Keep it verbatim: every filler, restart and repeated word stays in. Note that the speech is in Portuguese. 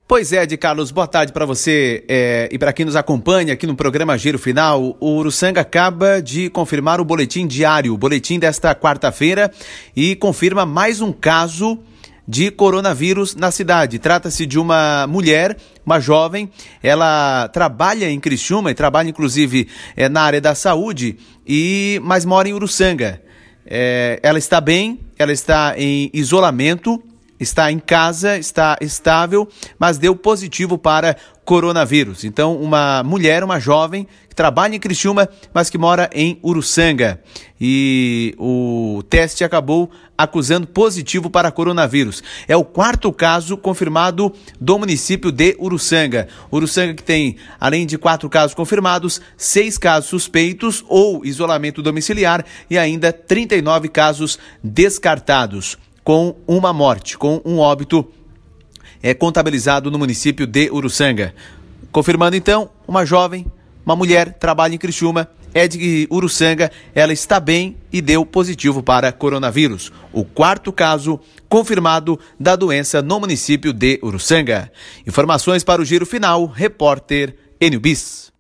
Pois é, de Carlos, boa tarde para você é, e para quem nos acompanha aqui no programa Giro Final. O Uruçanga acaba de confirmar o boletim diário, o boletim desta quarta-feira, e confirma mais um caso de coronavírus na cidade. Trata-se de uma mulher, uma jovem, ela trabalha em Criciúma e trabalha inclusive é, na área da saúde, e mas mora em Uruçanga. É, ela está bem, ela está em isolamento, está em casa, está estável, mas deu positivo para coronavírus. Então, uma mulher, uma jovem, que trabalha em Criciúma, mas que mora em Uruçanga. E o teste acabou acusando positivo para coronavírus. É o quarto caso confirmado do município de Uruçanga. Uruçanga que tem, além de quatro casos confirmados, seis casos suspeitos ou isolamento domiciliar e ainda trinta e nove casos descartados, com uma morte, com um óbito é, contabilizado no município de Uruçanga. Confirmando então, uma jovem, uma mulher, trabalha em Criciúma, é de Uruçanga, ela está bem e deu positivo para coronavírus. O quarto caso confirmado da doença no município de Uruçanga. Informações para o Giro Final, repórter Enio Bis.